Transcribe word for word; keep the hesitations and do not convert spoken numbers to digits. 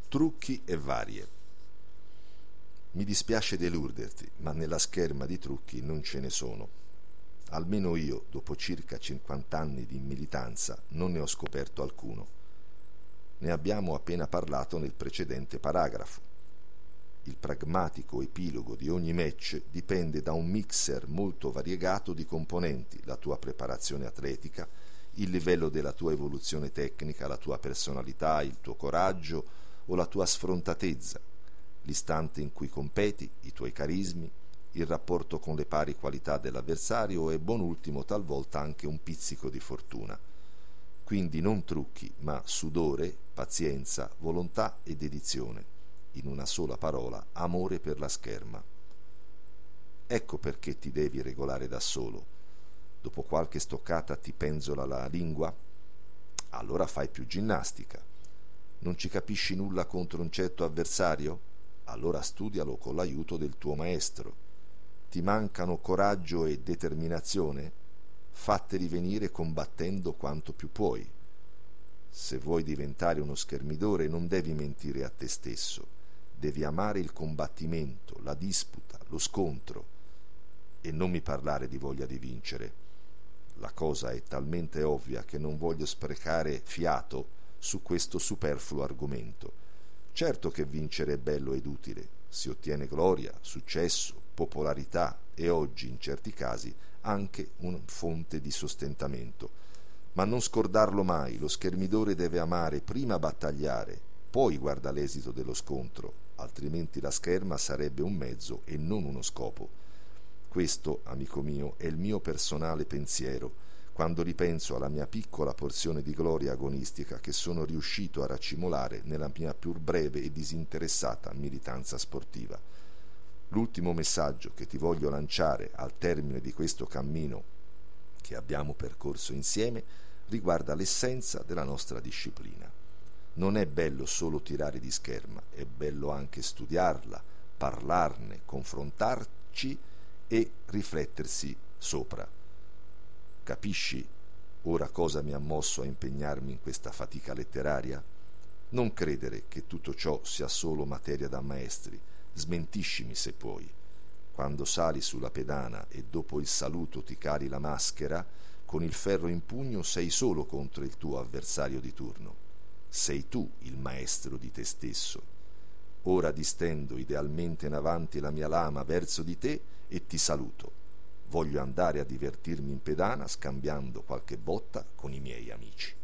Trucchi e varie. Mi dispiace deluderti, ma nella scherma di trucchi non ce ne sono. Almeno io, dopo circa cinquanta anni di militanza, non ne ho scoperto alcuno. Ne abbiamo appena parlato nel precedente paragrafo. Il pragmatico epilogo di ogni match dipende da un mixer molto variegato di componenti: la tua preparazione atletica, il livello della tua evoluzione tecnica, la tua personalità, il tuo coraggio o la tua sfrontatezza, l'istante in cui competi, i tuoi carismi, il rapporto con le pari qualità dell'avversario e, buon ultimo, talvolta anche un pizzico di fortuna. Quindi non trucchi, ma sudore, pazienza, volontà e dedizione. In una sola parola, amore per la scherma. Ecco perché ti devi regolare da solo. Dopo qualche stoccata ti penzola la lingua? Allora fai più ginnastica. Non ci capisci nulla contro un certo avversario? Allora studialo con l'aiuto del tuo maestro. Ti mancano coraggio e determinazione? Fatteli venire combattendo quanto più puoi. Se vuoi diventare uno schermidore non devi mentire a te stesso. Devi amare il combattimento, la disputa, lo scontro. E non mi parlare di voglia di vincere. La cosa è talmente ovvia che non voglio sprecare fiato su questo superfluo argomento. Certo che vincere è bello ed utile, si ottiene gloria, successo, popolarità e oggi, in certi casi, anche una fonte di sostentamento. Ma non scordarlo mai, lo schermidore deve amare prima battagliare, poi guarda l'esito dello scontro, altrimenti la scherma sarebbe un mezzo e non uno scopo. Questo, amico mio, è il mio personale pensiero quando ripenso alla mia piccola porzione di gloria agonistica che sono riuscito a raccimolare nella mia pur breve e disinteressata militanza sportiva. L'ultimo messaggio che ti voglio lanciare al termine di questo cammino che abbiamo percorso insieme riguarda l'essenza della nostra disciplina. Non è bello solo tirare di scherma, è bello anche studiarla, parlarne, confrontarci e riflettersi sopra. Capisci ora cosa mi ha mosso a impegnarmi in questa fatica letteraria? Non credere che tutto ciò sia solo materia da maestri, smentiscimi se puoi. Quando sali sulla pedana e dopo il saluto ti cari la maschera, con il ferro in pugno sei solo contro il tuo avversario di turno. Sei tu il maestro di te stesso. Ora distendo idealmente in avanti la mia lama verso di te e ti saluto. Voglio andare a divertirmi in pedana scambiando qualche botta con i miei amici.